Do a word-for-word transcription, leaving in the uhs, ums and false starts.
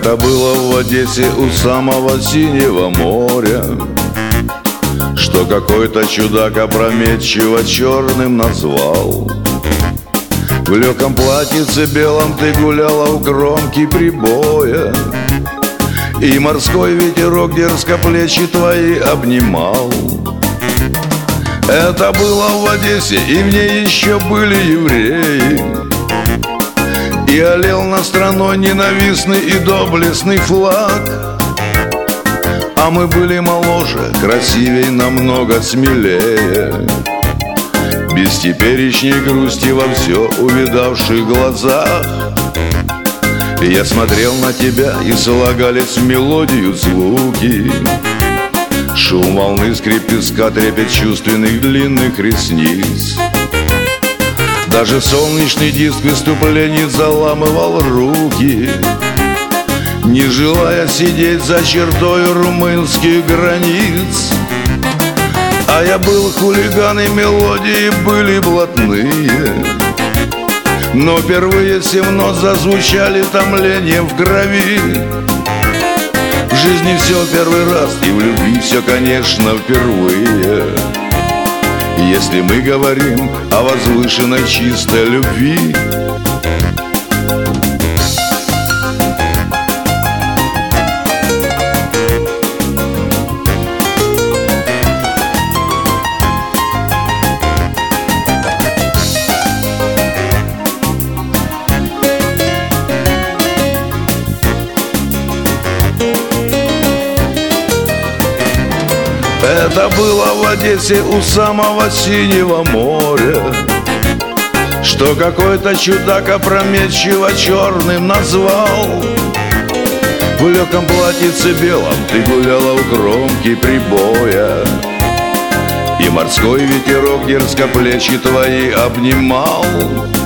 Это было в Одессе у самого синего моря, что какой-то чудак опрометчиво черным назвал. В легком платьице белом ты гуляла у кромки прибоя, и морской ветерок дерзко плечи твои обнимал. Это было в Одессе, и в ней еще были евреи, и олел над страной ненавистный и доблестный флаг. А мы были моложе, красивей, намного смелее, без теперешней грусти во все увидавших глазах. И я смотрел на тебя, и слагались в мелодию звуки, шум волны, скрип песка, трепет чувственных длинных ресниц. Даже солнечный диск выступлений заламывал руки, не желая сидеть за чертой румынских границ. А я был хулиган, и мелодии были блатные, но впервые семь нот зазвучали томлением в крови. В жизни все первый раз, и в любви все, конечно, впервые, если мы говорим о возвышенной чистой любви. Это было в Одессе у самого синего моря, что какой-то чудак опрометчиво черным назвал. В легком платьице белом ты гуляла у кромки прибоя, и морской ветерок дерзко плечи твои обнимал.